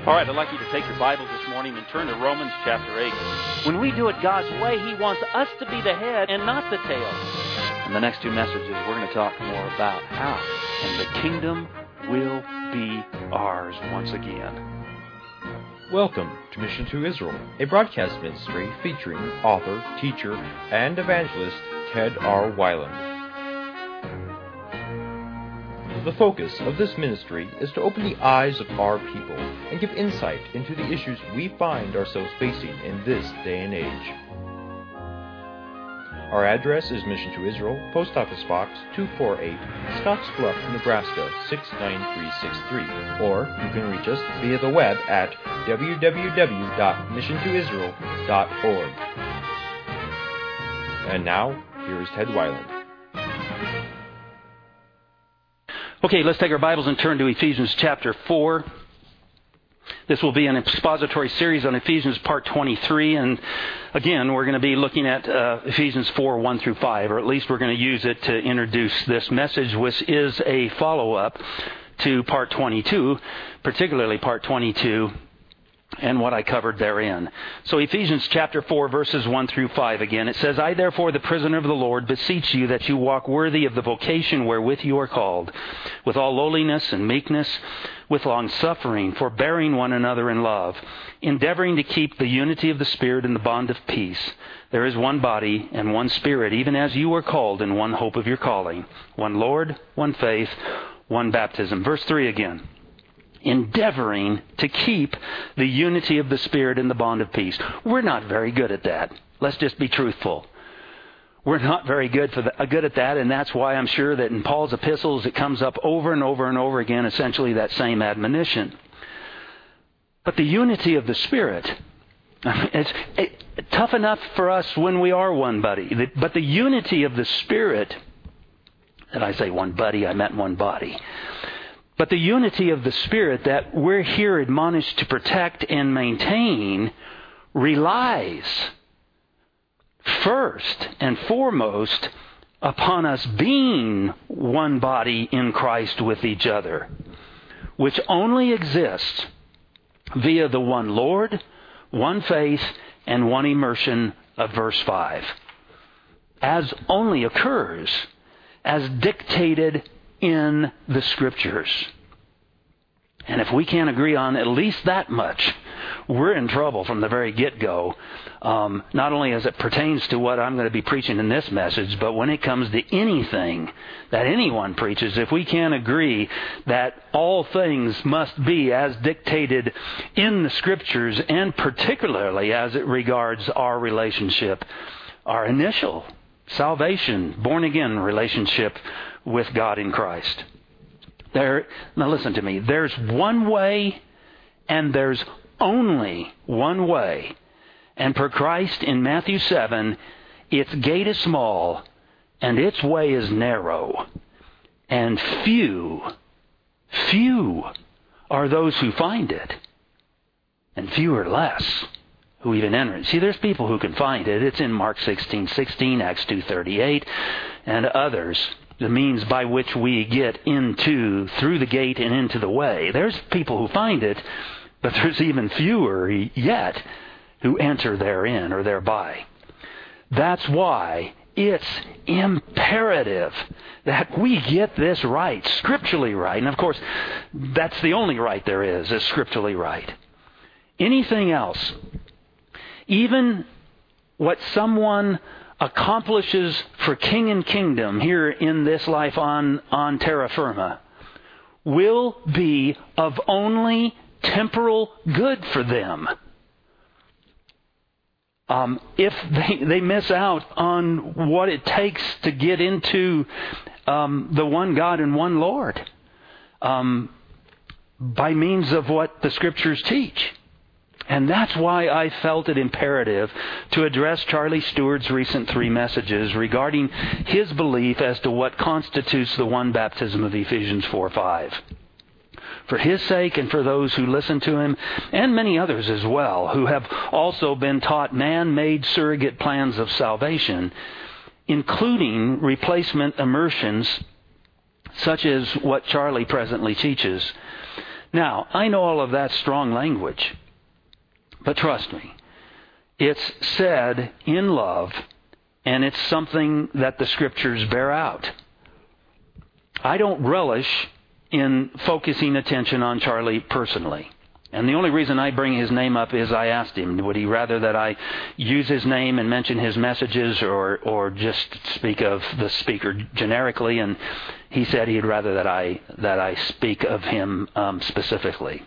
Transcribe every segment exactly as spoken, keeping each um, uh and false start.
All right, I'd like you to take your Bibles this morning and turn to Romans chapter eight. When we do it God's way, He wants us to be the head and not the tail. In the next two messages, we're going to talk more about how, and the kingdom will be ours once again. Welcome to Mission to Israel, a broadcast ministry featuring author, teacher, and evangelist Ted R. Weiland. The focus of this ministry is to open the eyes of our people and give insight into the issues we find ourselves facing in this day and age. Our address is Mission to Israel, Post Office Box two forty-eight, Scottsbluff, Nebraska six nine three six three, or you can reach us via the web at w w w dot mission to israel dot org. And now, here is Ted Weiland. Okay, let's take our Bibles and turn to Ephesians chapter four. This will be an expository series on Ephesians part twenty-three, and again, we're going to be looking at uh, Ephesians four, one through five, or at least we're going to use it to introduce this message, which is a follow-up to part twenty-two, particularly part twenty-two, and what I covered therein. So Ephesians chapter four, verses one through five again. It says, I therefore, the prisoner of the Lord, beseech you that you walk worthy of the vocation wherewith you are called, with all lowliness and meekness, with long-suffering, forbearing one another in love, endeavoring to keep the unity of the Spirit in the bond of peace. There is one body and one Spirit, even as you were called in one hope of your calling, one Lord, one faith, one baptism. Verse three again. Endeavoring to keep the unity of the Spirit in the bond of peace. We're not very good at that. Let's just be truthful. We're not very good for the, good at that, and that's why I'm sure that in Paul's epistles it comes up over and over and over again, essentially that same admonition. But the unity of the Spirit, it's it, tough enough for us when we are one body, but the unity of the Spirit, and I say one body, I meant one body. But the unity of the Spirit that we're here admonished to protect and maintain relies first and foremost upon us being one body in Christ with each other, which only exists via the one Lord, one faith, and one immersion of verse five, as only occurs as dictated in the Scriptures. And if we can't agree on at least that much, we're in trouble from the very get-go, um, not only as it pertains to what I'm going to be preaching in this message, but when it comes to anything that anyone preaches, if we can't agree that all things must be as dictated in the Scriptures, and particularly as it regards our relationship, our initial salvation, born-again relationship with God in Christ. There, now listen to me. There's one way, and there's only one way. And per Christ in Matthew seven, its gate is small, and its way is narrow. And few, few are those who find it. And fewer less who even enter it. See, there's people who can find it. It's in Mark sixteen sixteen, Acts two thirty-eight, and others. The means by which we get into, through the gate and into the way. There's people who find it, but there's even fewer yet who enter therein or thereby. That's why it's imperative that we get this right, scripturally right. And of course, that's the only right there is, is scripturally right. Anything else, even what someone accomplishes for king and kingdom here in this life on, on terra firma, will be of only temporal good for them. Um, if they, they miss out on what it takes to get into um, the one God and one Lord um, by means of what the Scriptures teach. And that's why I felt it imperative to address Charlie Stewart's recent three messages regarding his belief as to what constitutes the one baptism of Ephesians four five. For his sake and for those who listen to him, and many others as well, who have also been taught man-made surrogate plans of salvation, including replacement immersions, such as what Charlie presently teaches, Now, I know all of that strong language, but trust me, it's said in love, and it's something that the Scriptures bear out. I don't relish in focusing attention on Charlie personally. And the only reason I bring his name up is I asked him, would he rather that I use his name and mention his messages or, or just speak of the speaker generically? And he said he'd rather that I, that I speak of him um, specifically.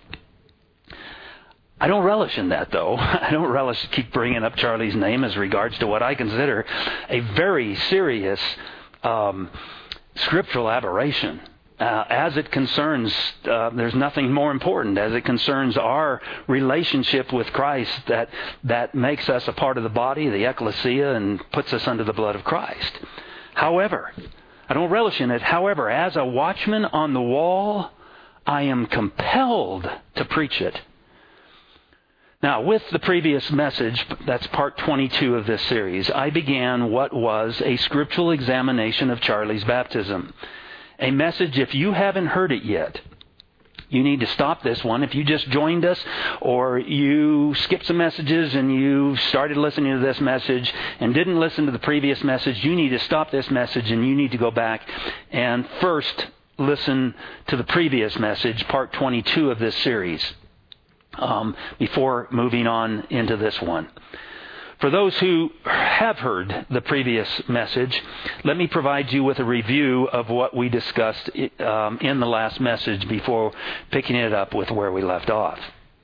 I don't relish in that, though. I don't relish to keep bringing up Charlie's name as regards to what I consider a very serious um, scriptural aberration. Uh, as it concerns, uh, there's nothing more important, as it concerns our relationship with Christ that that makes us a part of the body, the ecclesia, and puts us under the blood of Christ. However, I don't relish in it. However, as a watchman on the wall, I am compelled to preach it. Now, with the previous message, that's part twenty-two of this series, I began what was a scriptural examination of Charlie's baptism. A message, if you haven't heard it yet, you need to stop this one. If you just joined us or you skipped some messages and you started listening to this message and didn't listen to the previous message, you need to stop this message and you need to go back and first listen to the previous message, part twenty-two of this series, um, before moving on into this one. For those who have heard the previous message, let me provide you with a review of what we discussed um, in the last message before picking it up with where we left off.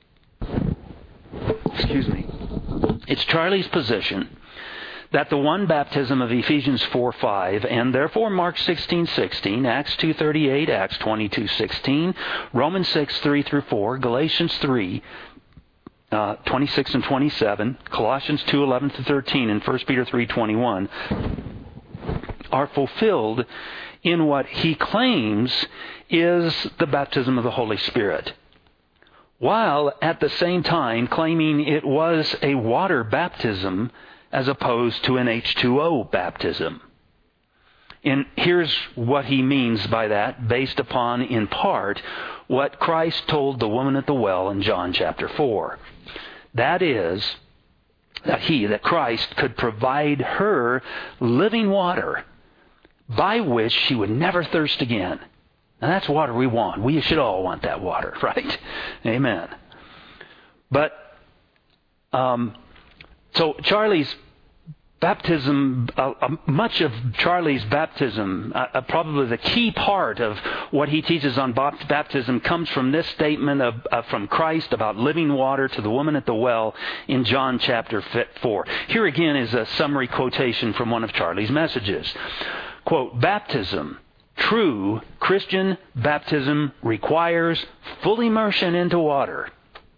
Excuse me. It's Charlie's position that the one baptism of Ephesians four five, and therefore Mark sixteen sixteen, Acts two thirty-eight, Acts twenty-two sixteen, Romans six three through four, Galatians three, Uh, twenty-six and twenty-seven, Colossians two eleven to thirteen, and First Peter three twenty-one are fulfilled in what he claims is the baptism of the Holy Spirit, while at the same time claiming it was a water baptism as opposed to an H two O baptism. And here's what he means by that, based upon, in part, what Christ told the woman at the well in John chapter four. That is, that he, that Christ, could provide her living water by which she would never thirst again. And that's water we want. We should all want that water, right? Amen. But, um, so Charlie's baptism, uh, uh, much of Charlie's baptism, uh, uh, probably the key part of what he teaches on baptism comes from this statement of, uh, from Christ about living water to the woman at the well in John chapter four. Here again is a summary quotation from one of Charlie's messages. Quote, "Baptism, true Christian baptism, requires full immersion into water.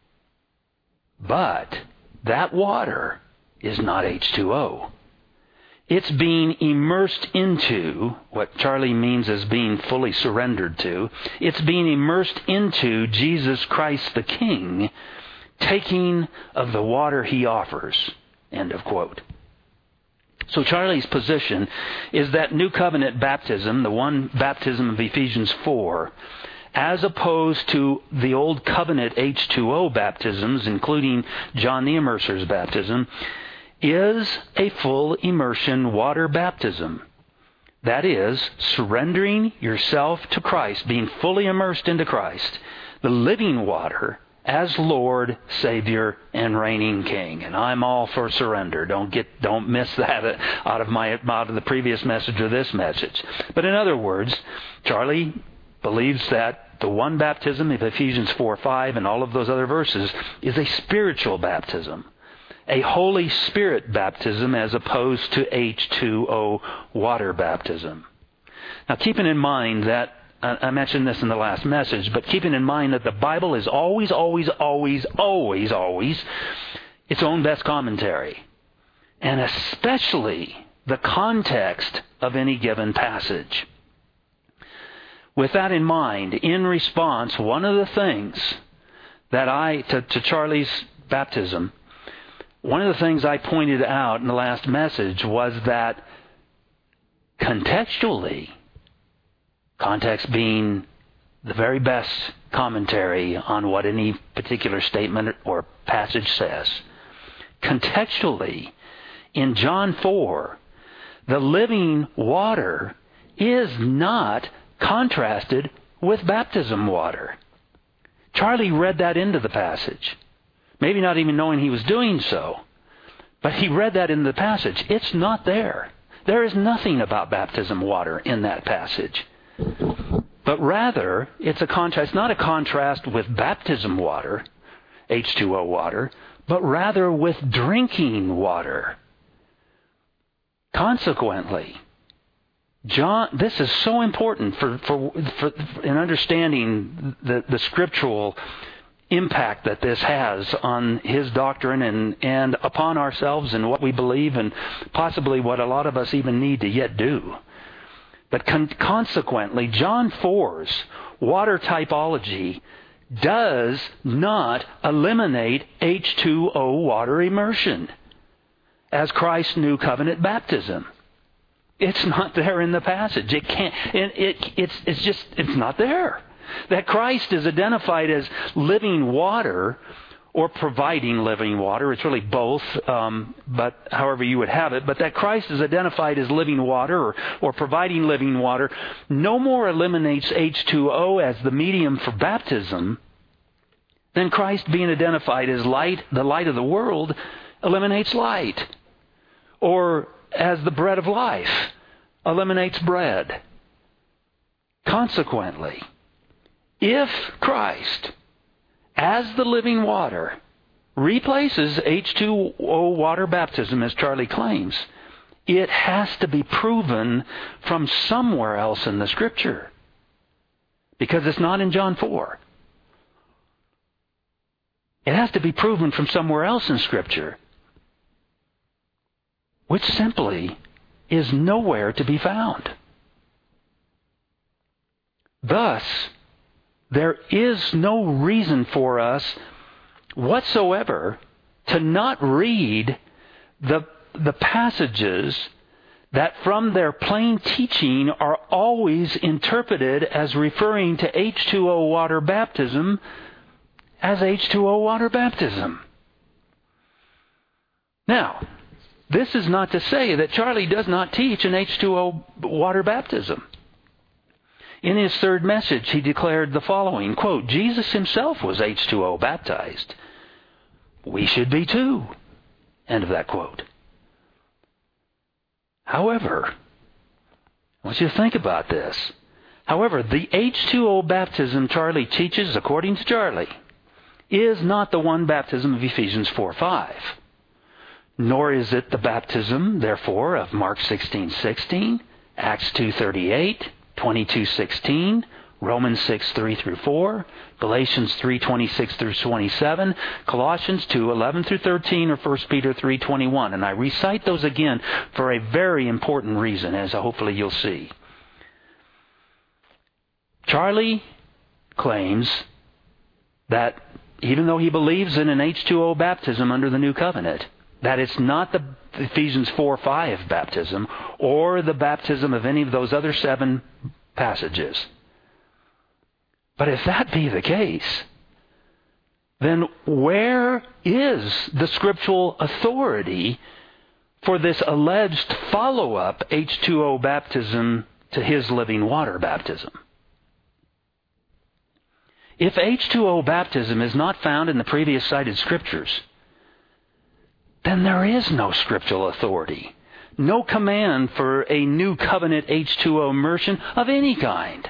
But that water is not H two O. It's being immersed into, what Charlie means as being fully surrendered to, it's being immersed into Jesus Christ the King, taking of the water he offers." End of quote. So Charlie's position is that New Covenant baptism, the one baptism of Ephesians four, as opposed to the Old Covenant H two O baptisms, including John the Immerser's baptism, is a full immersion water baptism. That is, surrendering yourself to Christ, being fully immersed into Christ, the living water, as Lord, Savior, and reigning King. And I'm all for surrender. Don't get, don't miss that out of my out of the previous message or this message. But in other words, Charlie believes that the one baptism of Ephesians four five and all of those other verses is a spiritual baptism, a Holy Spirit baptism as opposed to H two O water baptism. Now, keeping in mind that, uh, I mentioned this in the last message, but keeping in mind that the Bible is always, always, always, always, always its own best commentary, and especially the context of any given passage. With that in mind, in response, one of the things that I, to, to Charlie's baptism, one of the things I pointed out in the last message was that contextually, context being the very best commentary on what any particular statement or passage says. Contextually, in John four, the living water is not contrasted with baptism water. Charlie read that into the passage, maybe not even knowing he was doing so, but he read that in the passage. It's not there. There is nothing about baptism water in that passage. But rather, it's a contrast, not a contrast with baptism water, H two O water, but rather with drinking water. Consequently, John, this is so important for, for, for in understanding the, the scriptural impact that this has on his doctrine and, and upon ourselves and what we believe and possibly what a lot of us even need to yet do. But con- consequently, John four's water typology does not eliminate H two O water immersion as Christ's new covenant baptism. It's not there in the passage. It can't. It, it, it's, it's just. It's not there. That Christ is identified as living water or providing living water. It's really both, um, but however you would have it. But that Christ is identified as living water or, or providing living water no more eliminates H two O as the medium for baptism than Christ being identified as light, the light of the world, eliminates light. Or as the bread of life eliminates bread. Consequently, if Christ, as the living water, replaces H two O water baptism, as Charlie claims, it has to be proven from somewhere else in the Scripture. Because it's not in John four. It has to be proven from somewhere else in Scripture, which simply is nowhere to be found. Thus, there is no reason for us whatsoever to not read the, the passages that from their plain teaching are always interpreted as referring to H two O water baptism as H two O water baptism. Now, this is not to say that Charlie does not teach an H two O water baptism. In his third message, he declared the following, quote, Jesus himself was H two O baptized. We should be too. End of that quote. However, I want you to think about this. However, the H two O baptism Charlie teaches, according to Charlie, is not the one baptism of Ephesians four five. Nor is it the baptism, therefore, of Mark sixteen sixteen, Acts two thirty-eight, twenty-two sixteen, Romans six three through four, Galatians three twenty-six through twenty-seven, Colossians two eleven through thirteen, or First Peter three twenty-one. And I recite those again for a very important reason, as hopefully you'll see. Charlie claims that even though he believes in an H two O baptism under the new covenant, that it's not the Ephesians four five baptism or the baptism of any of those other seven passages. But if that be the case, then where is the scriptural authority for this alleged follow-up H two O baptism to his living water baptism? If H two O baptism is not found in the previous cited scriptures, then there is no scriptural authority, no command for a new covenant H two O immersion of any kind.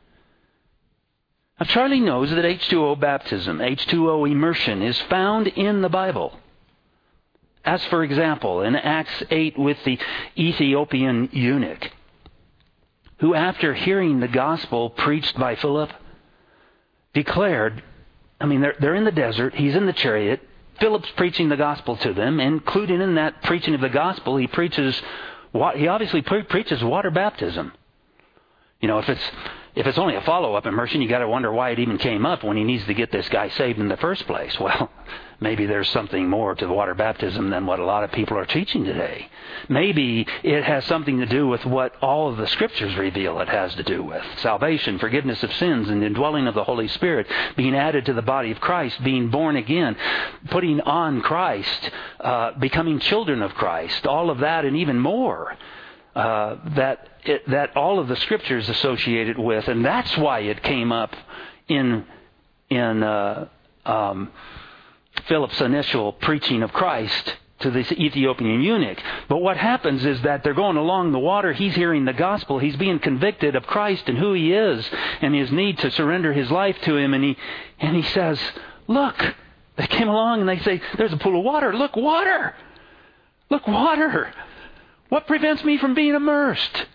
Now, Charlie knows that H two O baptism, H two O immersion, is found in the Bible. As, for example, in Acts eight with the Ethiopian eunuch, who after hearing the gospel preached by Philip, declared, I mean, they're, they're in the desert, he's in the chariot, Philip's preaching the gospel to them, including in that preaching of the gospel, he preaches, he obviously pre- preaches water baptism. You know, if it's if it's only a follow-up immersion, you got to wonder why it even came up when he needs to get this guy saved in the first place. Well, maybe there's something more to the water baptism than what a lot of people are teaching today. Maybe it has something to do with what all of the Scriptures reveal it has to do with. Salvation, forgiveness of sins, and the indwelling of the Holy Spirit, being added to the body of Christ, being born again, putting on Christ, uh, becoming children of Christ, all of that and even more. Uh, that it, that all of the Scriptures associated with, and that's why it came up in in uh, um, Philip's initial preaching of Christ to this Ethiopian eunuch. But what happens is that they're going along the water. He's hearing the gospel. He's being convicted of Christ and who He is and his need to surrender his life to Him. And he and he says, "Look!" They came along and they say, "There's a pool of water. Look, water! Look, water! What prevents me from being immersed?"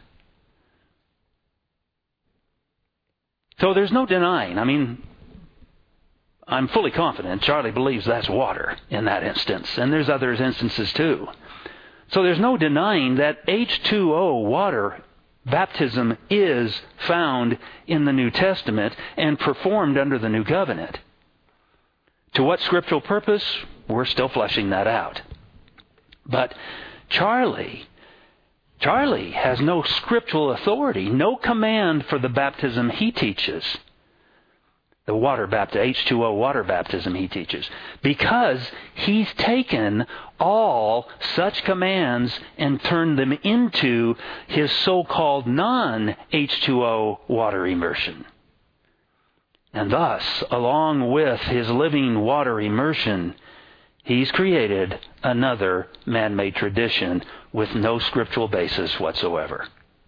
So there's no denying. I mean, I'm fully confident Charlie believes that's water in that instance. And there's other instances too. So there's no denying that H two O, water baptism, is found in the New Testament and performed under the New Covenant. To what scriptural purpose? We're still fleshing that out. But Charlie... Charlie has no scriptural authority, no command for the baptism he teaches. The water baptism, H two O water baptism he teaches. Because he's taken all such commands and turned them into his so-called non-H two O water immersion. And thus, along with his living water immersion, he's created another man-made tradition with no scriptural basis whatsoever.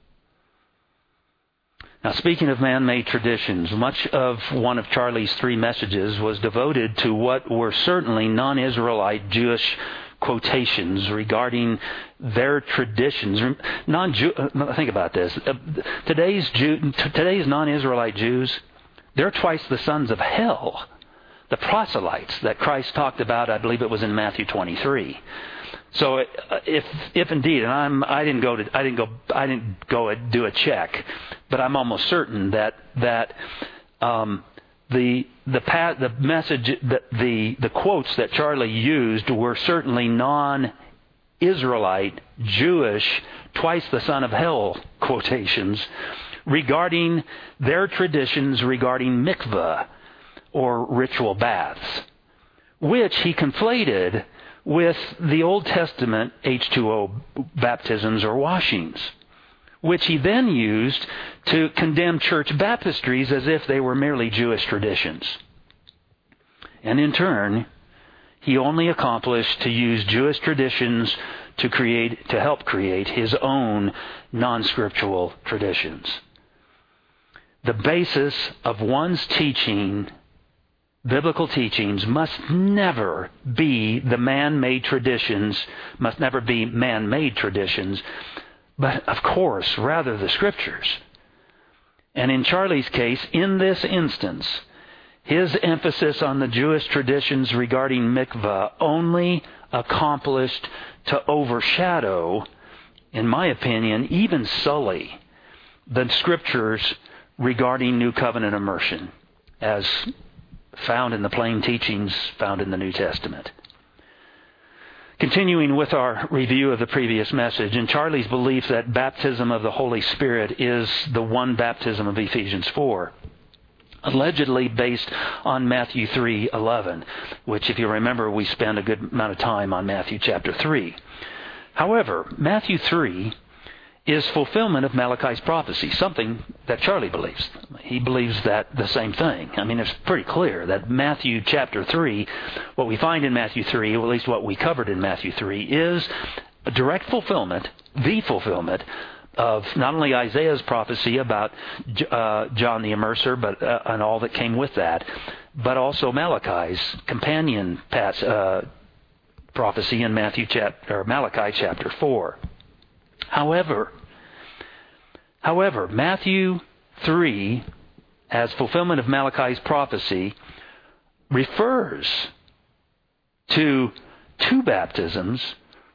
Now, speaking of man-made traditions, much of one of Charlie's three messages was devoted to what were certainly non-Israelite Jewish quotations regarding their traditions. Non-Jew, think about this. Today's Jew, today's non-Israelite Jews, they're twice the sons of hell. The proselytes that Christ talked about, I believe it was in Matthew twenty-three. So if if indeed, and I'm I didn't go to I didn't go I didn't go do a check, but I'm almost certain that that um, the the the message that the the quotes that Charlie used were certainly non-Israelite Jewish twice the son of hell quotations regarding their traditions regarding mikveh, or ritual baths, which he conflated with the Old Testament H two O baptisms or washings, which he then used to condemn church baptistries as if they were merely Jewish traditions. And in turn, he only accomplished to use Jewish traditions to create, to help create his own non-scriptural traditions. The basis of one's teaching, biblical teachings, must never be the man-made traditions, must never be man-made traditions, but of course, rather the Scriptures. And in Charlie's case, in this instance, his emphasis on the Jewish traditions regarding mikveh only accomplished to overshadow, in my opinion, even sully, the Scriptures regarding New Covenant immersion, as found in the plain teachings found in the New Testament. Continuing with our review of the previous message, in Charlie's belief that baptism of the Holy Spirit is the one baptism of Ephesians four, allegedly based on Matthew three eleven, which, if you remember, we spent a good amount of time on Matthew chapter three. However, Matthew three is fulfillment of Malachi's prophecy, something that Charlie believes. He believes that the same thing. I mean, it's pretty clear that Matthew chapter three, what we find in Matthew three, or at least what we covered in Matthew three, is a direct fulfillment, the fulfillment of not only Isaiah's prophecy about uh, John the Immerser, but uh, and all that came with that, but also Malachi's companion pas- uh, prophecy in Matthew chapter, or Malachi chapter four. However, however, Matthew three, as fulfillment of Malachi's prophecy, refers to two baptisms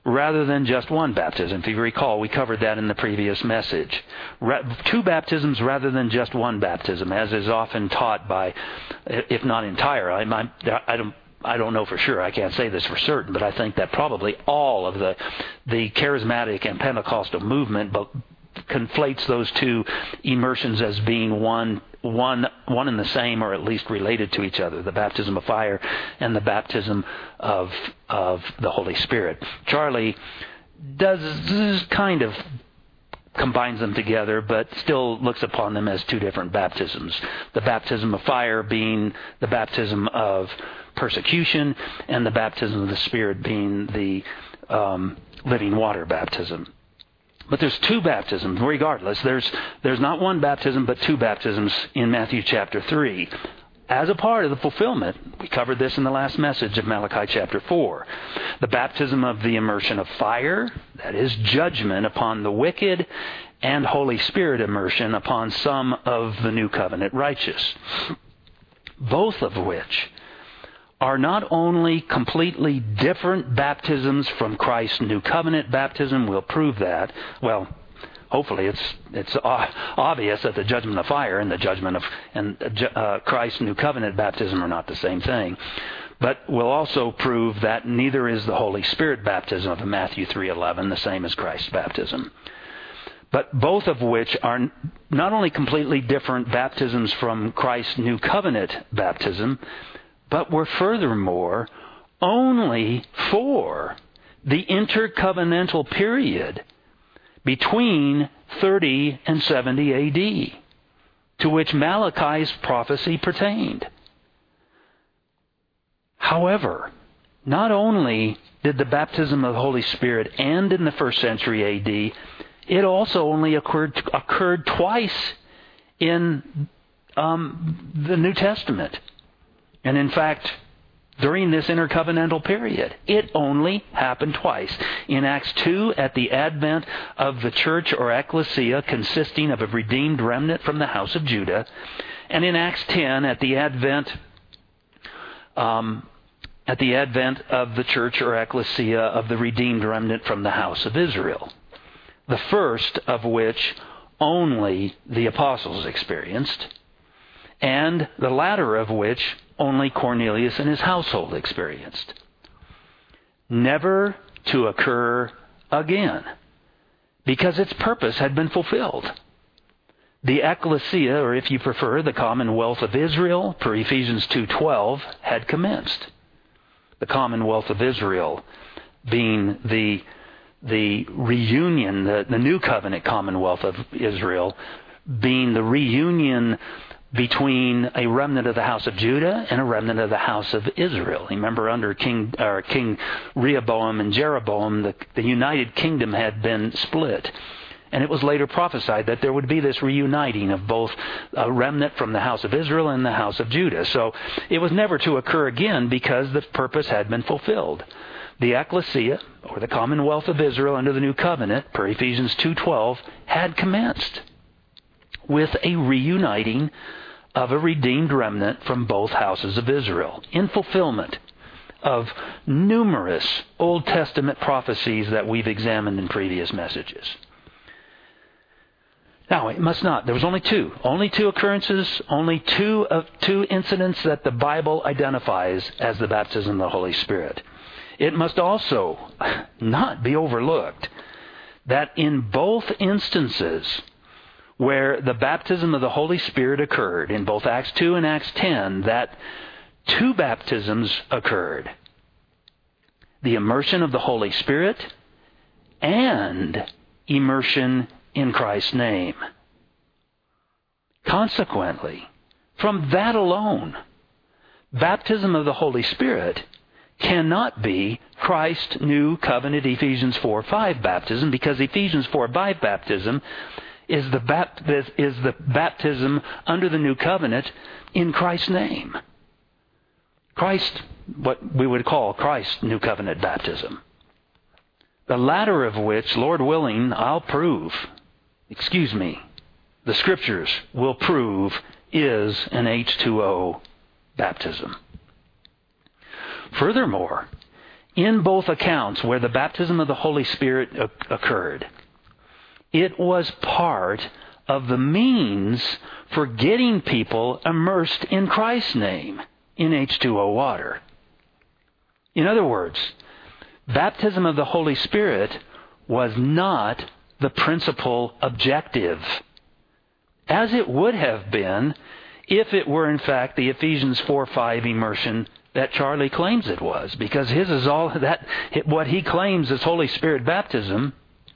rather than just one baptism. If you recall, we covered that in the previous message. Ra- two baptisms rather than just one baptism, as is often taught by, if not entire, I, I, I don't I don't know for sure. I can't say this for certain, but I think that probably all of the the charismatic and Pentecostal movement but conflates those two immersions as being one one one and the same, or at least related to each other: the baptism of fire and the baptism of of the Holy Spirit. Charlie does kind of combines them together, but still looks upon them as two different baptisms. The baptism of fire being the baptism of persecution, and the baptism of the Spirit being the um, living water baptism. But there's two baptisms, regardless. There's there's not one baptism, but two baptisms in Matthew chapter three. As a part of the fulfillment, we covered this in the last message of Malachi chapter four. The baptism of the immersion of fire, that is judgment upon the wicked, and Holy Spirit immersion upon some of the new covenant righteous. Both of which are not only completely different baptisms from Christ's new covenant baptism. We'll prove that. Well, hopefully it's it's obvious that the judgment of fire and the judgment of and uh, Christ's new covenant baptism are not the same thing. But we'll also prove that neither is the Holy Spirit baptism of Matthew three eleven the same as Christ's baptism. But both of which are not only completely different baptisms from Christ's new covenant baptism, but were furthermore only for the intercovenantal period between thirty and seventy A D, to which Malachi's prophecy pertained. However, not only did the baptism of the Holy Spirit end in the first century A D, it also only occurred, occurred twice in um, the New Testament. And in fact, during this intercovenantal period, it only happened twice. In Acts two, at the advent of the church or ecclesia consisting of a redeemed remnant from the house of Judah, and in Acts ten, at the advent um, at the advent of the church or ecclesia of the redeemed remnant from the house of Israel. The first of which only the apostles experienced, and the latter of which only Cornelius and his household experienced. Never to occur again, because its purpose had been fulfilled. The ecclesia, or if you prefer, the commonwealth of Israel, per Ephesians two twelve, had commenced. The commonwealth of Israel being the the reunion, the, the new covenant commonwealth of Israel, being the reunion between a remnant of the house of Judah and a remnant of the house of Israel. Remember, under King or King Rehoboam and Jeroboam, the, the united kingdom had been split. And it was later prophesied that there would be this reuniting of both a remnant from the house of Israel and the house of Judah. So it was never to occur again because the purpose had been fulfilled. The ecclesia, or the commonwealth of Israel under the new covenant, per Ephesians two twelve, had commenced with a reuniting of a redeemed remnant from both houses of Israel, in fulfillment of numerous Old Testament prophecies that we've examined in previous messages. Now, it must not. There was only two. Only two occurrences, only two of two incidents that the Bible identifies as the baptism of the Holy Spirit. It must also not be overlooked that in both instances where the baptism of the Holy Spirit occurred, in both Acts two and Acts ten, that two baptisms occurred. The immersion of the Holy Spirit and immersion in Christ's name. Consequently, from that alone, baptism of the Holy Spirit cannot be Christ's new covenant Ephesians four five baptism, because Ephesians four five baptism is the, bapt- is the baptism under the new covenant in Christ's name. Christ, what we would call Christ's new covenant baptism. The latter of which, Lord willing, I'll prove, excuse me, the Scriptures will prove is an H two O baptism. Furthermore, in both accounts where the baptism of the Holy Spirit occurred, it was part of the means for getting people immersed in Christ's name in H two O water. In other words, baptism of the Holy Spirit was not the principal objective, as it would have been if it were in fact the Ephesians four five immersion that Charlie claims it was, because his is all that, what he claims as Holy Spirit baptism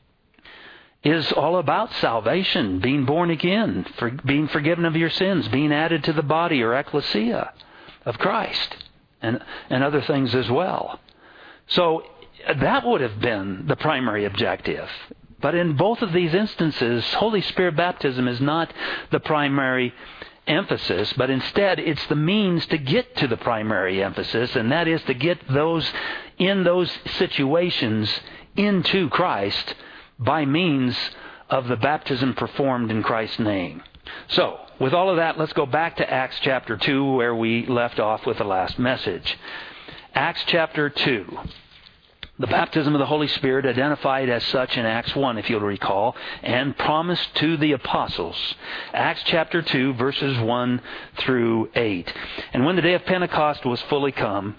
is all about salvation, being born again, for being forgiven of your sins, being added to the body or ecclesia of Christ, and, and other things as well. So that would have been the primary objective. But in both of these instances, Holy Spirit baptism is not the primary emphasis, but instead it's the means to get to the primary emphasis, and that is to get those in those situations into Christ by means of the baptism performed in Christ's name. So, with all of that, let's go back to Acts chapter two, where we left off with the last message. Acts chapter two. The baptism of the Holy Spirit, identified as such in Acts one, if you'll recall, and promised to the apostles. Acts chapter two, verses one through eight. And when the day of Pentecost was fully come,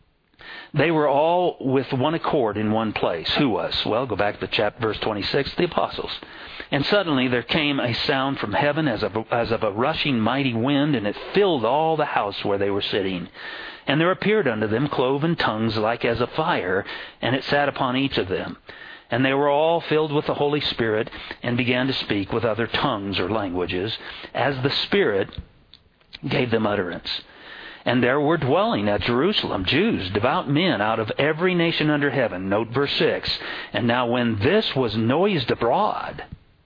they were all with one accord in one place. Who was? Well, go back to chapter, verse twenty-six, the apostles. And suddenly there came a sound from heaven as of, as of a rushing mighty wind, and it filled all the house where they were sitting. And there appeared unto them cloven tongues like as of fire, and it sat upon each of them. And they were all filled with the Holy Spirit, and began to speak with other tongues or languages, as the Spirit gave them utterance. And there were dwelling at Jerusalem Jews, devout men out of every nation under heaven. Note verse six. And now when this was noised abroad,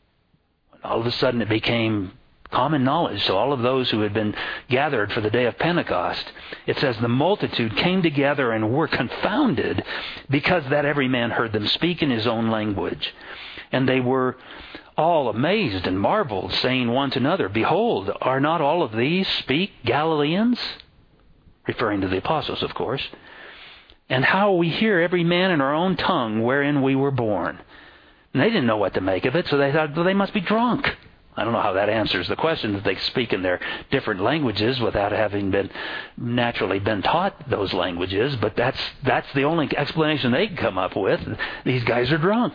all of a sudden it became common knowledge. So all of those who had been gathered for the day of Pentecost, it says the multitude came together and were confounded, because that every man heard them speak in his own language. And they were all amazed and marveled, saying one to another, Behold, are not all of these speak Galileans? Referring to the apostles, of course. And how we hear every man in our own tongue wherein we were born. And they didn't know what to make of it, so they thought, well, they must be drunk. I don't know how that answers the question that they speak in their different languages without having been naturally been taught those languages, but that's that's the only explanation they can come up with. These guys are drunk.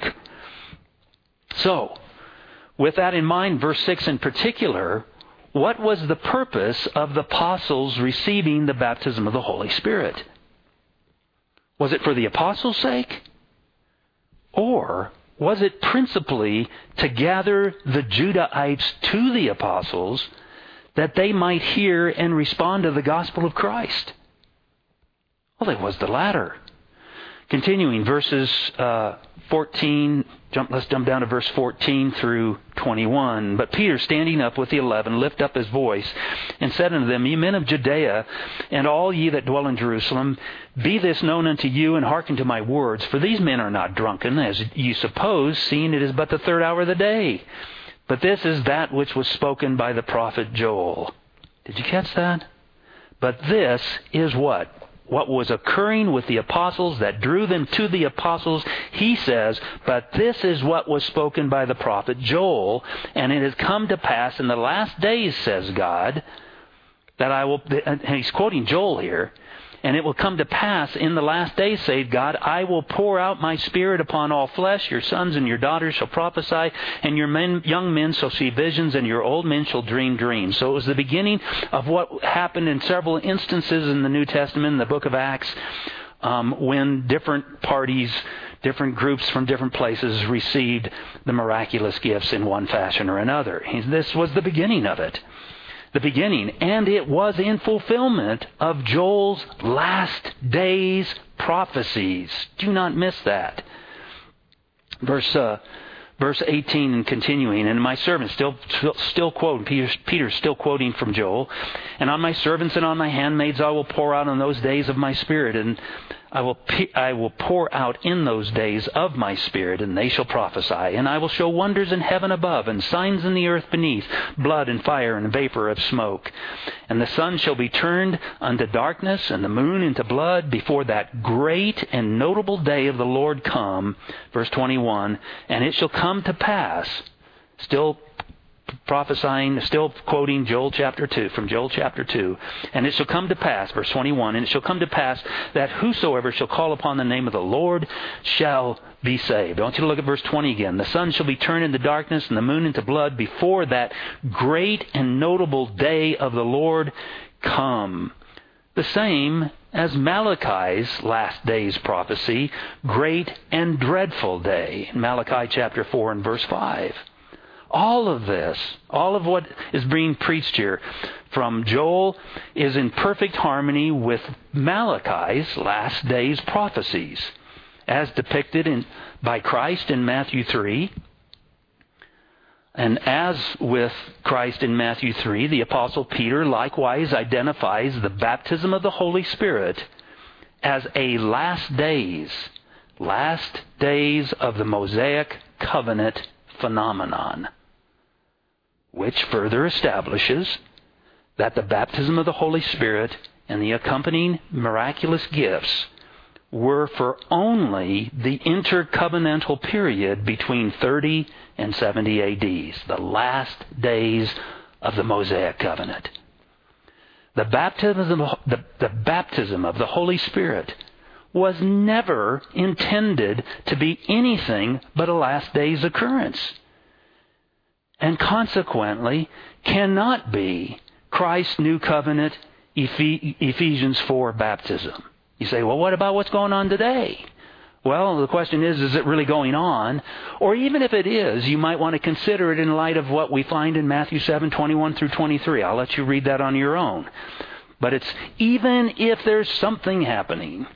So, with that in mind, verse six in particular, what was the purpose of the apostles receiving the baptism of the Holy Spirit? Was it for the apostles' sake? Or was it principally to gather the Judahites to the apostles that they might hear and respond to the gospel of Christ? Well, it was the latter. Continuing, verses uh, fourteen, jump, let's jump down to verse fourteen through twenty-one. But Peter, standing up with the eleven, lifted up his voice and said unto them, Ye men of Judea, and all ye that dwell in Jerusalem, be this known unto you, and hearken to my words. For these men are not drunken, as ye suppose, seeing it is but the third hour of the day. But this is that which was spoken by the prophet Joel. Did you catch that? But this is what? What was occurring with the apostles that drew them to the apostles. He says, but this is what was spoken by the prophet Joel, and it has come to pass in the last days, says God, that I will, and he's quoting Joel here, and it will come to pass in the last days, saith God, I will pour out my Spirit upon all flesh. Your sons and your daughters shall prophesy, and your men, young men shall see visions, and your old men shall dream dreams. So it was the beginning of what happened in several instances in the New Testament, in the book of Acts, um, when different parties, different groups from different places received the miraculous gifts in one fashion or another. This was the beginning of it. The beginning, and it was in fulfillment of Joel's last days prophecies. Do not miss that. Verse uh, verse eighteen and continuing, and my servants, still still quoting, Peter, Peter's still quoting from Joel, and on my servants and on my handmaids I will pour out on those days of my Spirit, and I will I will pour out in those days of my Spirit, and they shall prophesy. And I will show wonders in heaven above, and signs in the earth beneath, blood and fire and vapor of smoke. And the sun shall be turned unto darkness, and the moon into blood, before that great and notable day of the Lord come. Verse twenty-one, and it shall come to pass, still prophesying, still quoting Joel chapter two, from Joel chapter two. And it shall come to pass, verse twenty-one, and it shall come to pass that whosoever shall call upon the name of the Lord shall be saved. I want you to look at verse twenty again. The sun shall be turned into darkness and the moon into blood before that great and notable day of the Lord come. The same as Malachi's last day's prophecy, great and dreadful day. Malachi chapter four and verse five. All of this, all of what is being preached here from Joel is in perfect harmony with Malachi's last days prophecies, as depicted in, by Christ in Matthew three. And as with Christ in Matthew three, the Apostle Peter likewise identifies the baptism of the Holy Spirit as a last days, last days of the Mosaic covenant phenomenon, which further establishes that the baptism of the Holy Spirit and the accompanying miraculous gifts were for only the intercovenantal period between thirty and seventy A D, the last days of the Mosaic covenant. The baptism, the, the baptism of the Holy Spirit was never intended to be anything but a last days occurrence, and consequently cannot be Christ's new covenant Ephesians four baptism. You say, well, what about what's going on today? Well, the question is, is it really going on? Or even if it is, you might want to consider it in light of what we find in Matthew seven, twenty-one through twenty-three. I'll let you read that on your own. But it's, even if there's something happening,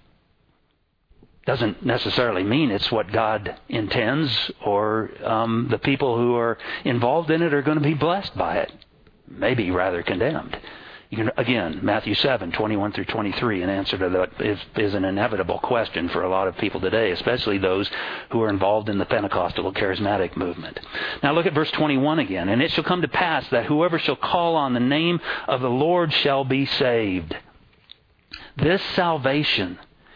doesn't necessarily mean it's what God intends, or um, the people who are involved in it are going to be blessed by it. Maybe rather condemned. You can, again, Matthew seven, twenty-one through twenty-three, an answer to that is, is an inevitable question for a lot of people today, especially those who are involved in the Pentecostal charismatic movement. Now look at verse twenty-one again. And it shall come to pass that whoever shall call on the name of the Lord shall be saved. This salvation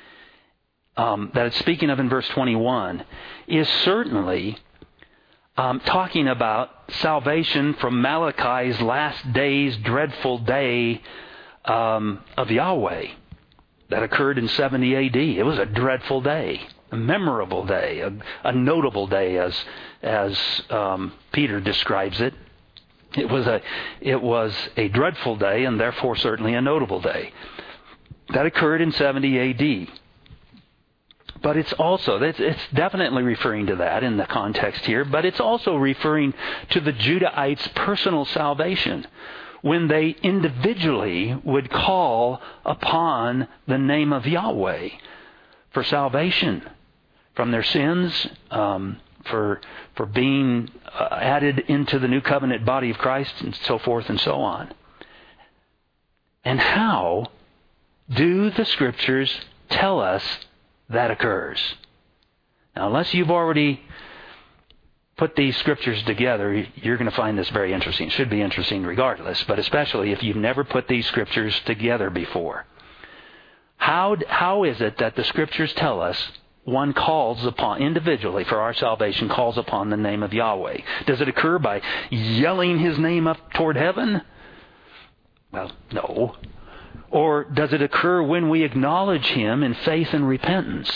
um, that it's speaking of in verse twenty-one is certainly Um, talking about salvation from Malachi's last days, dreadful day um, of Yahweh that occurred in seventy A D. It was a dreadful day, a memorable day, a, a notable day, as as um, Peter describes it. It was a it was a dreadful day, and therefore certainly a notable day that occurred in seventy A D. But it's also, it's definitely referring to that in the context here, but it's also referring to the Judahites' personal salvation when they individually would call upon the name of Yahweh for salvation from their sins, um, for for being uh, added into the new covenant body of Christ, and so forth and so on. And how do the Scriptures tell us that occurs? Now, unless you've already put these Scriptures together, you're going to find this very interesting. It should be interesting regardless, but especially if you've never put these Scriptures together before. How, how is it that the Scriptures tell us one calls upon, individually for our salvation, calls upon the name of Yahweh? Does it occur by yelling His name up toward heaven? Well, no. Or does it occur when we acknowledge Him in faith and repentance?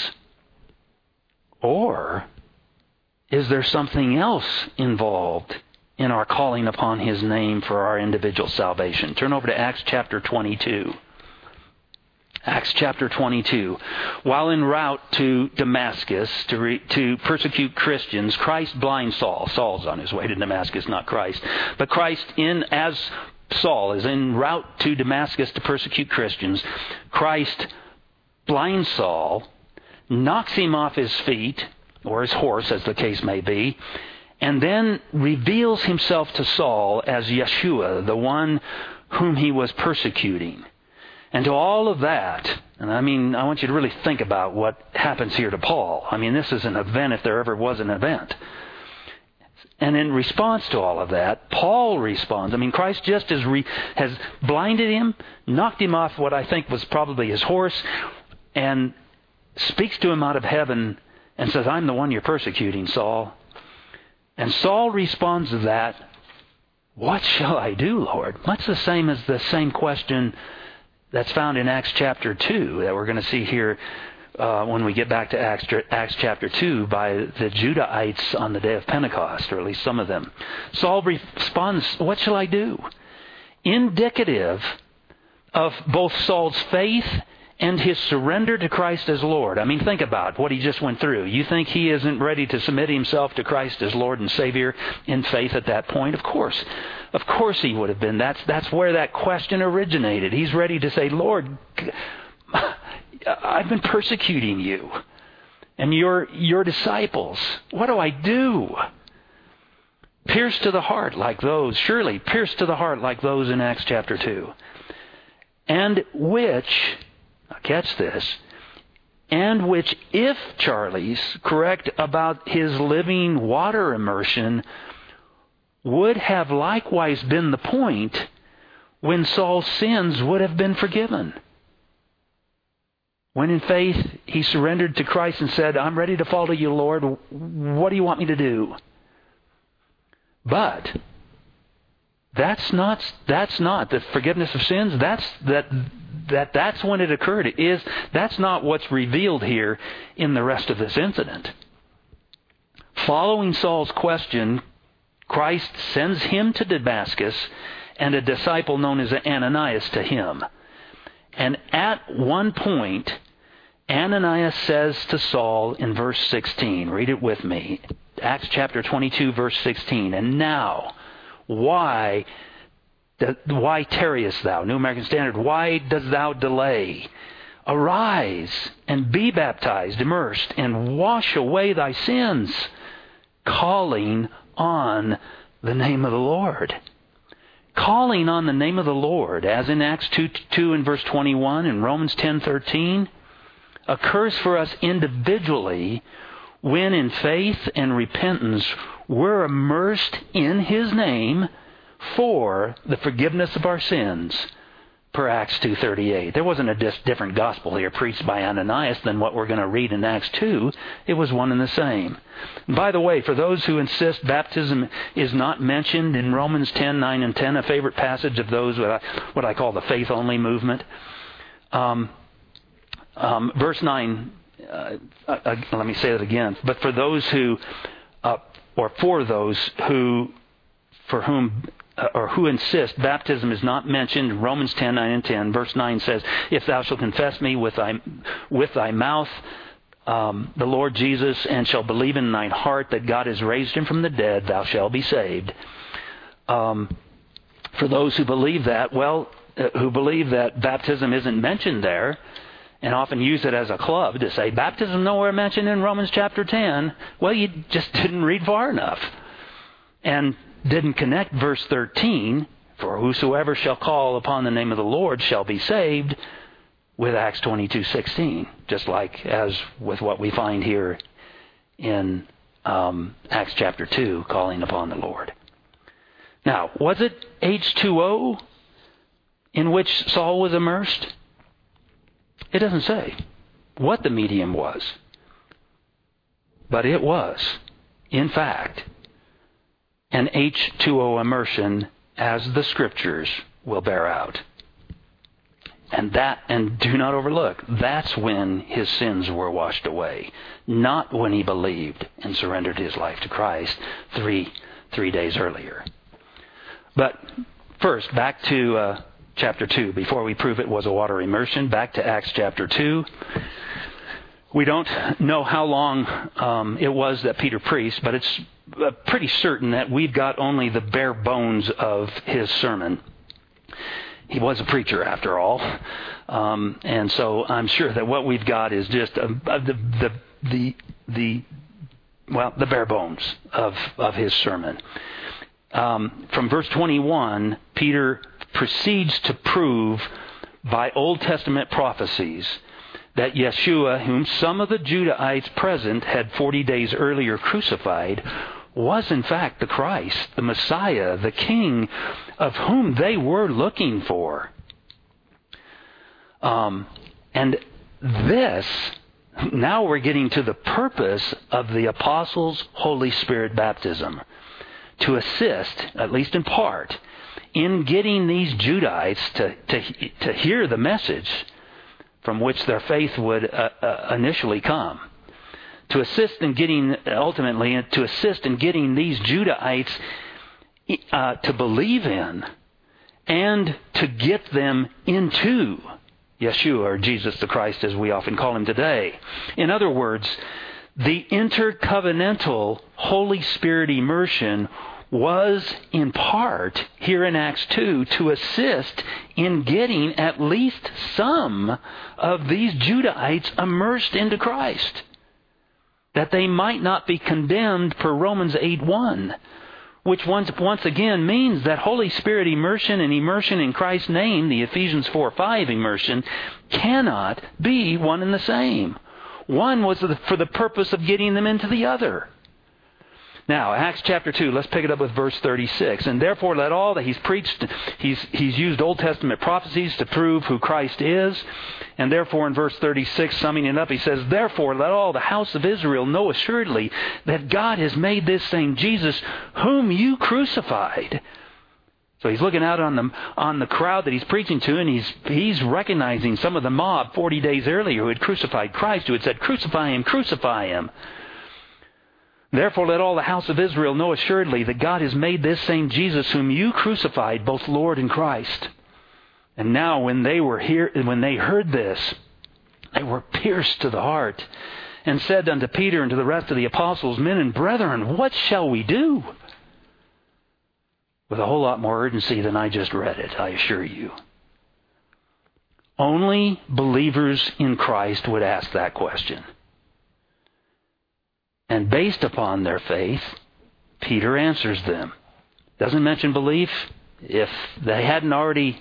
Or is there something else involved in our calling upon His name for our individual salvation? Turn over to Acts chapter twenty-two. Acts chapter twenty-two. While en route to Damascus to, re, to persecute Christians, Christ blinds Saul. Saul's on his way to Damascus, not Christ. But Christ, in as Saul is en route to Damascus to persecute Christians, Christ blinds Saul, knocks him off his feet, or his horse, as the case may be, and then reveals Himself to Saul as Yeshua, the one whom he was persecuting. And to all of that, And I mean, I want you to really think about what happens here to Paul. I mean, this is an event if there ever was an event. And in response to all of that, Paul responds. I mean, Christ just as re- has blinded him, knocked him off what I think was probably his horse, and speaks to him out of heaven and says, I'm the one you're persecuting, Saul. And Saul responds to that, what shall I do, Lord? Much the same as the same question that's found in Acts chapter two that we're going to see here uh, when we get back to Acts, Acts chapter two by the Judahites on the day of Pentecost, or at least some of them. Saul responds, what shall I do? Indicative of both Saul's faith and his surrender to Christ as Lord. I mean, think about what he just went through. You think he isn't ready to submit himself to Christ as Lord and Savior in faith at that point? Of course. Of course he would have been. That's, that's where that question originated. He's ready to say, Lord, I've been persecuting you and your, your disciples. What do I do? Pierced to the heart like those, surely pierced to the heart like those in Acts chapter two. And which... Now catch this. And which, if Charlie's correct about his living water immersion, would have likewise been the point when Saul's sins would have been forgiven. When in faith he surrendered to Christ and said, I'm ready to follow you, Lord. What do you want me to do? But that's not that's not the forgiveness of sins. That's that that that's when it occurred. It is that's not what's revealed here in the rest of this incident. Following Saul's question, Christ sends him to Damascus and a disciple known as Ananias to him. And at one point, Ananias says to Saul in verse sixteen, read it with me, Acts chapter twenty-two, verse sixteen, and now, why, why tarriest thou? New American Standard, why dost thou delay? Arise and be baptized, immersed, and wash away thy sins, calling on the name of the Lord. Calling on the name of the Lord, as in Acts two, two and verse twenty-one and Romans ten thirteen, occurs for us individually when in faith and repentance we're immersed in His name for the forgiveness of our sins, per Acts two thirty-eight. There wasn't a dis- different gospel here preached by Ananias than what we're going to read in Acts two. It was one and the same. And by the way, for those who insist baptism is not mentioned in Romans ten, nine, and ten, a favorite passage of those what I, what I call the faith-only movement, um, um, verse nine, uh, uh, let me say that again. But for those who, uh, or for those who, for whom or who insist baptism is not mentioned in Romans ten, nine, and ten. Verse nine says, if thou shalt confess me with thy, with thy mouth, um, the Lord Jesus, and shall believe in thine heart that God has raised him from the dead, thou shalt be saved. Um, for those who believe that, well, uh, who believe that baptism isn't mentioned there, and often use it as a club to say, baptism nowhere mentioned in Romans chapter ten, well, you just didn't read far enough. And didn't connect verse thirteen, for whosoever shall call upon the name of the Lord shall be saved, with Acts twenty-two sixteen, just like as with what we find here in um, Acts chapter two, calling upon the Lord. Now, was it H two O in which Saul was immersed? It doesn't say what the medium was, but it was, in fact, an H two O immersion, as the Scriptures will bear out. And that, and do not overlook, that's when his sins were washed away, not when he believed and surrendered his life to Christ three three days earlier. But first, back to uh, chapter two. Before we prove it was a water immersion, back to Acts chapter two. We don't know how long um, it was that Peter preached, but it's uh, pretty certain that we've got only the bare bones of his sermon. He was a preacher, after all, um, and so I'm sure that what we've got is just uh, the, the the the well the bare bones of of his sermon. Um, from verse twenty-one, Peter proceeds to prove by Old Testament prophecies that Yeshua, whom some of the Judahites present had forty days earlier crucified, was in fact the Christ, the Messiah, the King of whom they were looking for. Um, and this, now we're getting to the purpose of the Apostles' Holy Spirit baptism, to assist, at least in part, in getting these Judahites to, to, to hear the message from which their faith would uh, uh, initially come. To assist in getting, ultimately, to assist in getting these Judahites uh, to believe in and to get them into Yeshua, or Jesus the Christ as we often call him today. In other words, the intercovenantal Holy Spirit immersion was in part, here in Acts two, to assist in getting at least some of these Judahites immersed into Christ, that they might not be condemned per Romans eight one, which once, once again means that Holy Spirit immersion and immersion in Christ's name, the Ephesians four five immersion, cannot be one and the same. One was for the purpose of getting them into the other. Now, Acts chapter two, let's pick it up with verse thirty-six. And therefore let all that he's preached, he's, he's used Old Testament prophecies to prove who Christ is. And therefore in verse thirty-six, summing it up, he says, therefore let all the house of Israel know assuredly that God has made this same Jesus, whom you crucified. So he's looking out on the, on the crowd that he's preaching to, and he's, he's recognizing some of the mob forty days earlier who had crucified Christ, who had said, crucify him, crucify him. Therefore let all the house of Israel know assuredly that God has made this same Jesus whom you crucified both Lord and Christ. And now when they were here, when they heard this, they were pierced to the heart, and said unto Peter and to the rest of the apostles, men and brethren, what shall we do? With a whole lot more urgency than I just read it, I assure you. Only believers in Christ would ask that question. And based upon their faith, Peter answers them. Doesn't mention belief. If they hadn't already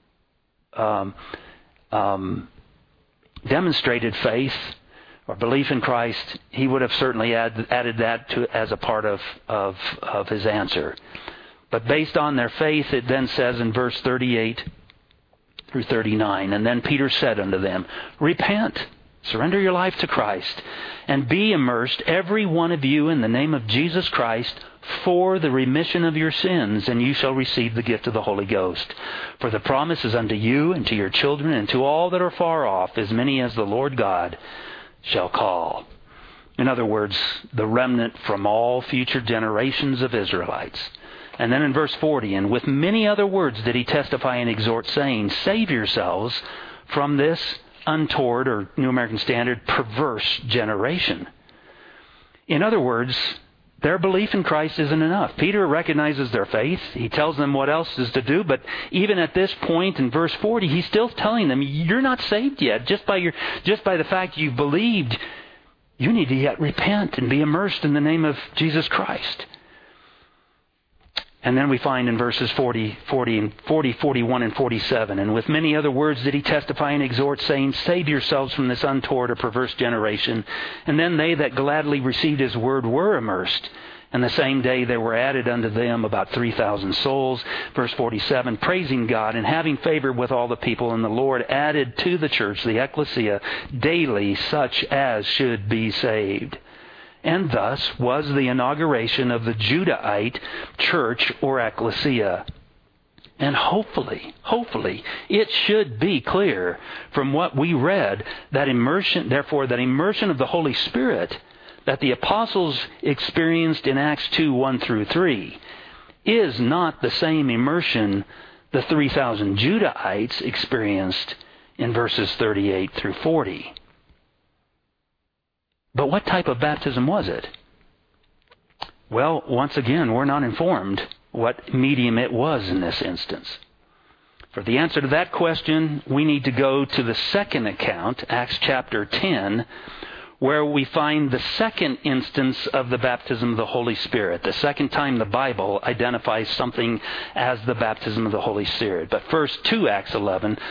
um, um, demonstrated faith or belief in Christ, he would have certainly add, added that to, as a part of, of, of his answer. But based on their faith, it then says in verse thirty-eight through thirty-nine, and then Peter said unto them, repent. Surrender your life to Christ, and be immersed, every one of you, in the name of Jesus Christ, for the remission of your sins, and you shall receive the gift of the Holy Ghost. For the promise is unto you, and to your children, and to all that are far off, as many as the Lord God shall call. In other words, the remnant from all future generations of Israelites. And then in verse forty, and with many other words did he testify and exhort, saying, save yourselves from this untoward, or New American Standard, perverse generation. In other words, their belief in Christ isn't enough. Peter recognizes their faith. He tells them what else is to do. But even at this point in verse forty, he's still telling them, you're not saved yet. Just by your, just by the fact you've believed, you need to yet repent and be immersed in the name of Jesus Christ. And then we find in verses forty, forty, and forty, forty-one, and forty-seven, and with many other words did he testify and exhort, saying, save yourselves from this untoward or perverse generation. And then they that gladly received his word were immersed. And the same day there were added unto them about three thousand souls. Verse forty-seven, praising God and having favor with all the people, and the Lord added to the church, the ecclesia, daily such as should be saved. And thus was the inauguration of the Judahite church or ecclesia. And hopefully, hopefully, it should be clear from what we read that immersion, therefore, that immersion of the Holy Spirit that the apostles experienced in Acts two, one through three is not the same immersion the three thousand Judahites experienced in verses thirty-eight through forty. But what type of baptism was it? Well, once again, we're not informed what medium it was in this instance. For the answer to that question, we need to go to the second account, Acts chapter ten, where we find the second instance of the baptism of the Holy Spirit, the second time the Bible identifies something as the baptism of the Holy Spirit. But first, to Acts eleven,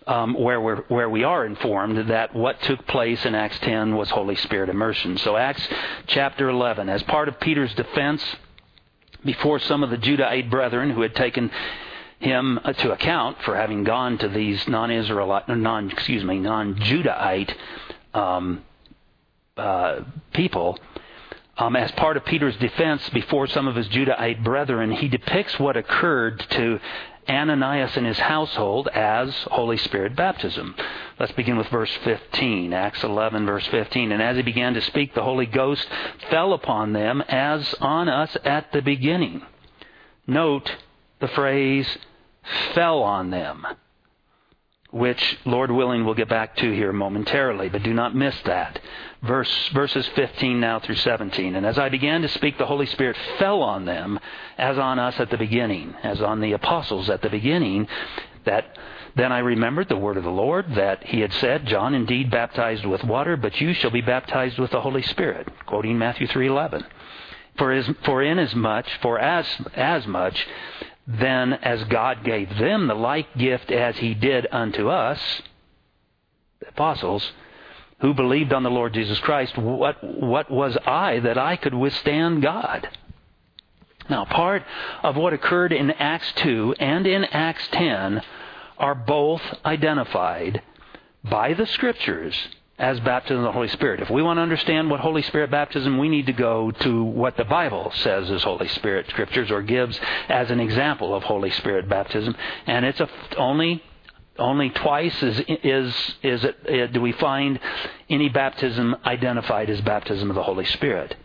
um, where we're, where we are informed that what took place in Acts ten was Holy Spirit immersion. So Acts chapter eleven, as part of Peter's defense before some of the Judahite brethren who had taken him to account for having gone to these non-Israelite, non, excuse me, non-Judahite um, uh, people, um, as part of Peter's defense before some of his Judahite brethren, he depicts what occurred to Ananias and his household as Holy Spirit baptism. Let's begin with verse fifteen, Acts eleven, verse fifteen. And as he began to speak, the Holy Ghost fell upon them as on us at the beginning. Note the phrase, fell on them, which, Lord willing, we'll get back to here momentarily, but do not miss that. Verse, verses fifteen now through seventeen. And as I began to speak, the Holy Spirit fell on them as on us at the beginning, as on the apostles at the beginning. That then I remembered the word of the Lord, that he had said, John indeed baptized with water, but you shall be baptized with the Holy Spirit, quoting Matthew three eleven. For, as, for inasmuch, for as, as much, then as God gave them the like gift as he did unto us, the apostles, who believed on the Lord Jesus Christ, what, what was I that I could withstand God? Now, part of what occurred in Acts two and in Acts ten are both identified by the Scriptures as baptism of the Holy Spirit. If we want to understand what Holy Spirit baptism, we need to go to what the Bible says is Holy Spirit Scriptures, or gives as an example of Holy Spirit baptism. And it's a, only only twice is is is it, do we find any baptism identified as baptism of the Holy Spirit.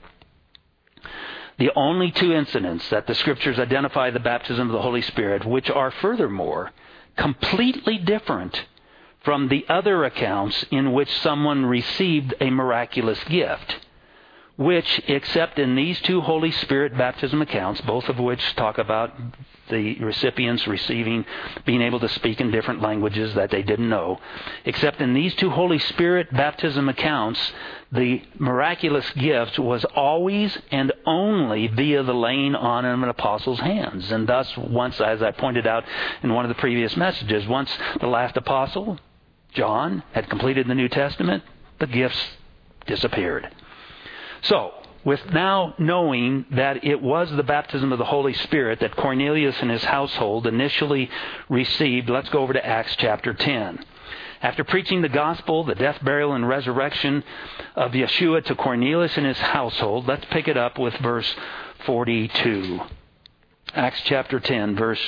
The only two incidents that the Scriptures identify the baptism of the Holy Spirit, which are furthermore completely different from the other accounts in which someone received a miraculous gift, which, except in these two Holy Spirit baptism accounts, both of which talk about the recipients receiving, being able to speak in different languages that they didn't know, except in these two Holy Spirit baptism accounts, the miraculous gift was always and only via the laying on of an apostle's hands. And thus, once, as I pointed out in one of the previous messages, once the last apostle, John, had completed the New Testament, the gifts disappeared. So, with now knowing that it was the baptism of the Holy Spirit that Cornelius and his household initially received, let's go over to Acts chapter ten. After preaching the gospel, the death, burial, and resurrection of Yeshua to Cornelius and his household, let's pick it up with verse forty-two. Acts chapter ten, verse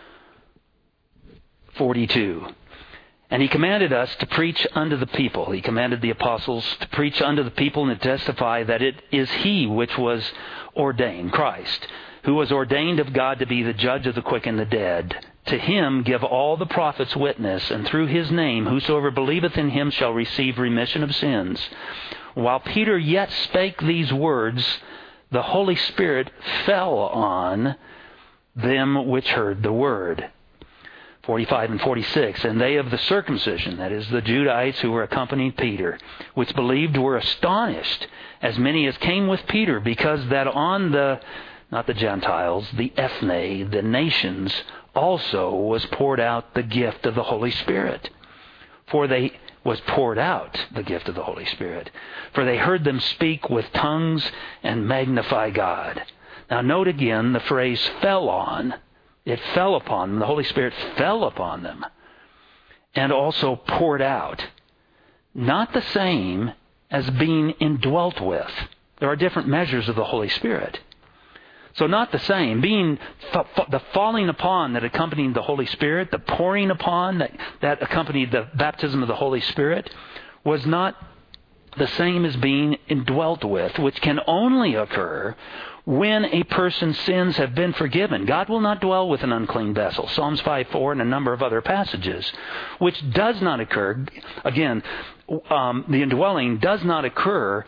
forty-two. And he commanded us to preach unto the people. He commanded the apostles to preach unto the people and to testify that it is he which was ordained, Christ, who was ordained of God to be the judge of the quick and the dead. To him give all the prophets witness, and through his name whosoever believeth in him shall receive remission of sins. While Peter yet spake these words, the Holy Spirit fell on them which heard the word. forty-five and forty-six, and they of the circumcision, that is the Judahites who were accompanying Peter, which believed were astonished, as many as came with Peter, because that on the, not the Gentiles, the ethne, the nations, also was poured out the gift of the Holy Spirit. For they was poured out the gift of the Holy Spirit. For they heard them speak with tongues and magnify God. Now note again the phrase fell on. It fell upon them. The Holy Spirit fell upon them. And also poured out. Not the same as being indwelt with. There are different measures of the Holy Spirit. So not the same. Being the falling upon that accompanied the Holy Spirit, the pouring upon that, that accompanied the baptism of the Holy Spirit, was not the same as being indwelt with, which can only occur when a person's sins have been forgiven. God will not dwell with an unclean vessel. Psalms five four and a number of other passages, which does not occur. Again, um, the indwelling does not occur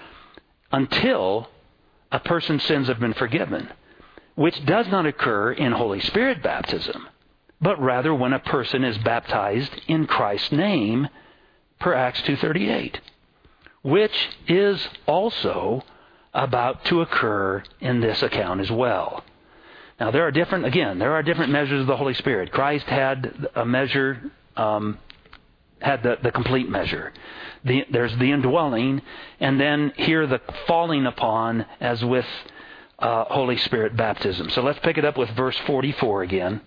until a person's sins have been forgiven, which does not occur in Holy Spirit baptism, but rather when a person is baptized in Christ's name, per Acts two thirty-eight, which is also about to occur in this account as well. Now there are different, again, there are different measures of the Holy Spirit. Christ had a measure um, had the, the complete measure. The, there's the indwelling, and then here the falling upon as with uh, Holy Spirit baptism. So let's pick it up with verse forty-four again,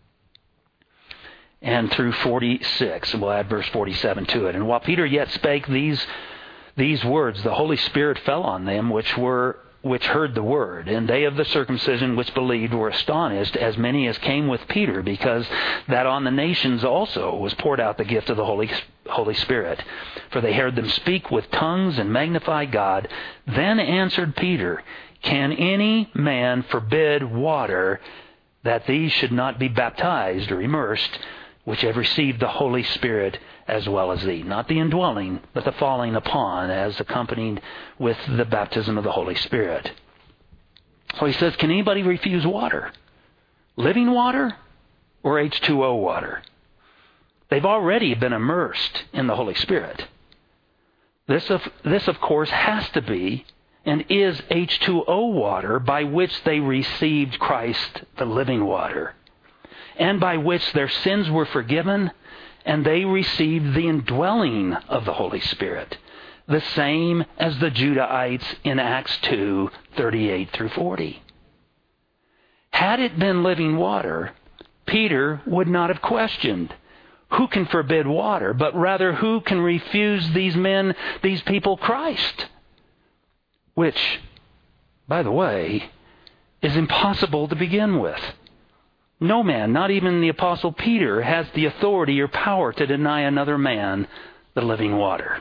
and through forty-six, and we'll add verse forty-seven to it. And while Peter yet spake these these words, the Holy Spirit fell on them which were which heard the word, and they of the circumcision which believed were astonished, as many as came with Peter, because that on the nations also was poured out the gift of the Holy Holy Spirit. For they heard them speak with tongues and magnify God. Then answered Peter, Can any man forbid water that these should not be baptized or immersed, which have received the Holy Spirit as well as thee? Not the indwelling, but the falling upon, as accompanied with the baptism of the Holy Spirit. So he says, can anybody refuse water? Living water or H two O water? They've already been immersed in the Holy Spirit. This, of, this of course, has to be and is H two O water, by which they received Christ, the living water, and by which their sins were forgiven, and they received the indwelling of the Holy Spirit, the same as the Judahites in Acts two, thirty-eight through forty. Had it been living water, Peter would not have questioned, who can forbid water, but rather, who can refuse these men, these people, Christ? Which, by the way, is impossible to begin with. No man, not even the Apostle Peter, has the authority or power to deny another man the living water.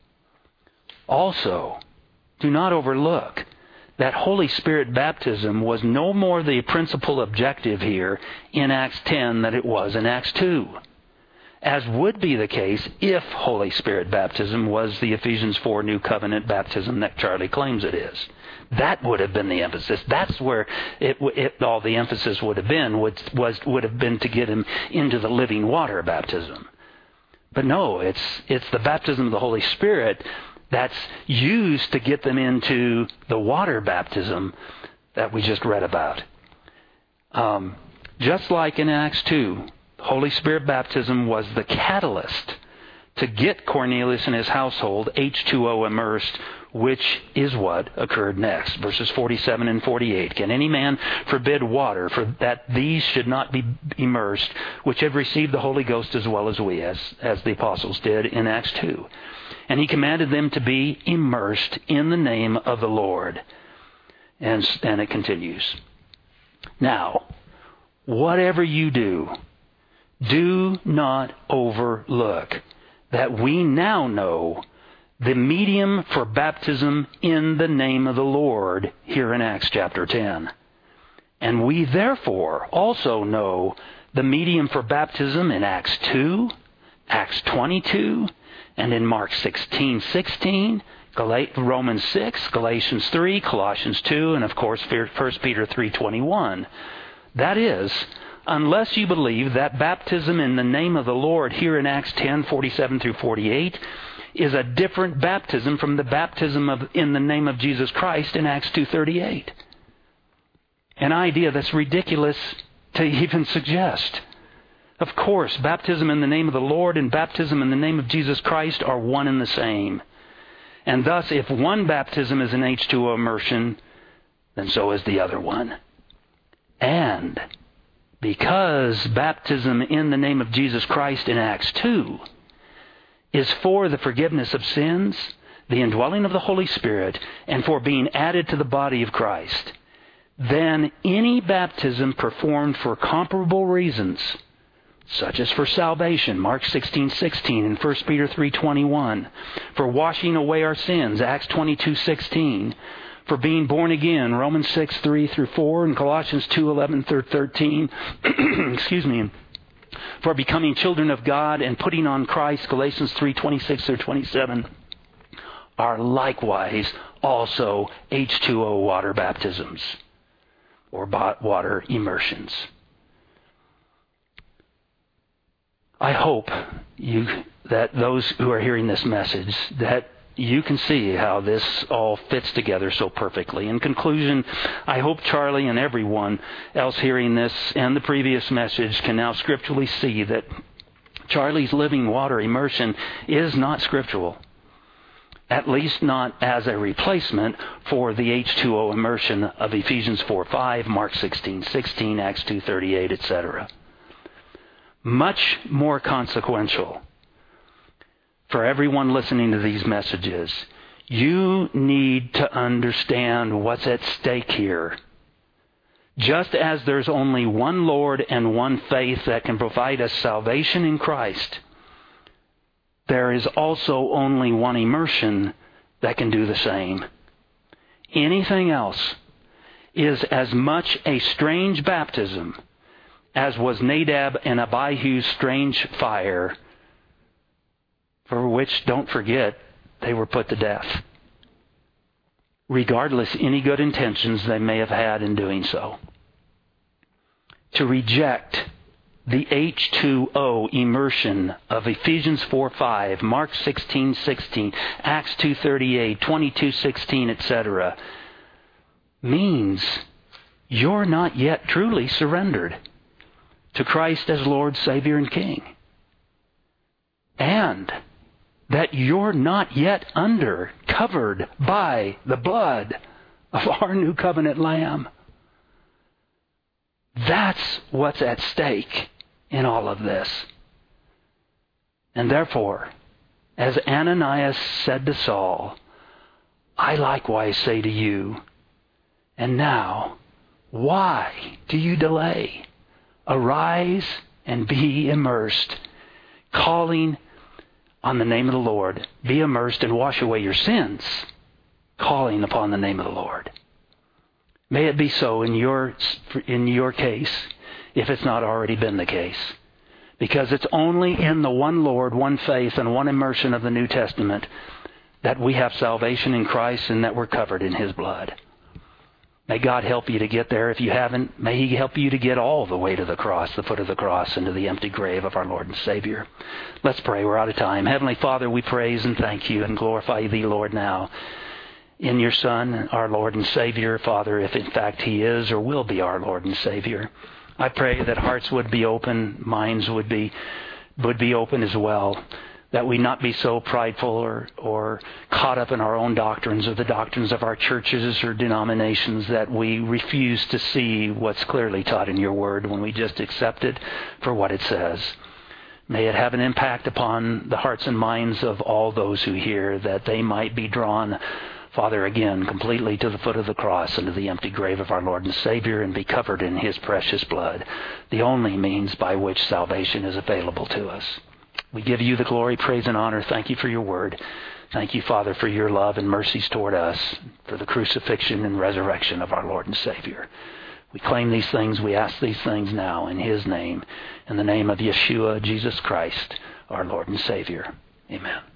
Also, do not overlook that Holy Spirit baptism was no more the principal objective here in Acts ten than it was in Acts two. As would be the case if Holy Spirit baptism was the Ephesians four New Covenant baptism that Charlie claims it is. That would have been the emphasis. That's where it, it, all the emphasis would have been, would, was, would have been to get him into the living water baptism. But no, it's, it's the baptism of the Holy Spirit that's used to get them into the water baptism that we just read about. Um, just like in Acts two, Holy Spirit baptism was the catalyst to get Cornelius and his household H two O immersed, which is what occurred next. Verses forty-seven and forty-eight. Can any man forbid water, for that these should not be immersed, which have received the Holy Ghost as well as we, as, as the apostles did in Acts two? And he commanded them to be immersed in the name of the Lord. And, and it continues. Now, whatever you do, do not overlook that we now know the medium for baptism in the name of the Lord here in Acts chapter ten. And we therefore also know the medium for baptism in Acts two, Acts twenty-two, and in Mark sixteen sixteen, Romans six, Galatians three, Colossians two, and of course First Peter three twenty-one. That is, unless you believe that baptism in the name of the Lord here in Acts ten forty-seven through forty-eight is a different baptism from the baptism of in the name of Jesus Christ in Acts two thirty-eight. An idea that's ridiculous to even suggest. Of course, baptism in the name of the Lord and baptism in the name of Jesus Christ are one and the same. And thus, if one baptism is an H two O immersion, then so is the other one. And because baptism in the name of Jesus Christ in Acts two is for the forgiveness of sins, the indwelling of the Holy Spirit, and for being added to the body of Christ, then any baptism performed for comparable reasons, such as for salvation, Mark sixteen sixteen and First Peter three twenty-one, for washing away our sins, Acts twenty-two sixteen, for being born again, Romans six three through four, and Colossians two eleven through thirteen, excuse me, for becoming children of God and putting on Christ, Galatians three twenty-six through twenty-seven, are likewise also H two O water baptisms or water immersions. I hope you that those who are hearing this message, that you can see how this all fits together so perfectly. In conclusion, I hope Charlie and everyone else hearing this and the previous message can now scripturally see that Charlie's living water immersion is not scriptural. At least not as a replacement for the H two O immersion of Ephesians four five, Mark sixteen sixteen, Acts two thirty-eight, et cetera. Much more consequential for everyone listening to these messages. You need to understand what's at stake here. Just as there's only one Lord and one faith that can provide us salvation in Christ, there is also only one immersion that can do the same. Anything else is as much a strange baptism as was Nadab and Abihu's strange fire, for which, don't forget, they were put to death, regardless any good intentions they may have had in doing so. To reject the H two O immersion of Ephesians four five, Mark sixteen sixteen, Acts two thirty-eight, twenty-two sixteen, et cetera, means you're not yet truly surrendered to Christ as Lord, Savior, and King. And that you're not yet under, covered by the blood of our new covenant Lamb. That's what's at stake in all of this. And therefore, as Ananias said to Saul, I likewise say to you, and now, why do you delay? Arise and be immersed, calling on the name of the Lord. Be immersed and wash away your sins, calling upon the name of the Lord. May it be so in your in your case, if it's not already been the case. Because it's only in the one Lord, one faith, and one immersion of the New Testament that we have salvation in Christ and that we're covered in His blood. May God help you to get there. If you haven't, may He help you to get all the way to the cross, the foot of the cross, and to the empty grave of our Lord and Savior. Let's pray. We're out of time. Heavenly Father, we praise and thank You and glorify Thee, Lord, now in Your Son, our Lord and Savior, Father, if in fact He is or will be our Lord and Savior. I pray that hearts would be open, minds would be would be open as well, that we not be so prideful or, or caught up in our own doctrines or the doctrines of our churches or denominations that we refuse to see what's clearly taught in Your Word when we just accept it for what it says. May it have an impact upon the hearts and minds of all those who hear, that they might be drawn, Father, again, completely to the foot of the cross and to the empty grave of our Lord and Savior, and be covered in His precious blood, the only means by which salvation is available to us. We give You the glory, praise, and honor. Thank You for Your word. Thank You, Father, for Your love and mercies toward us, for the crucifixion and resurrection of our Lord and Savior. We claim these things, we ask these things now in His name, in the name of Yeshua, Jesus Christ, our Lord and Savior. Amen.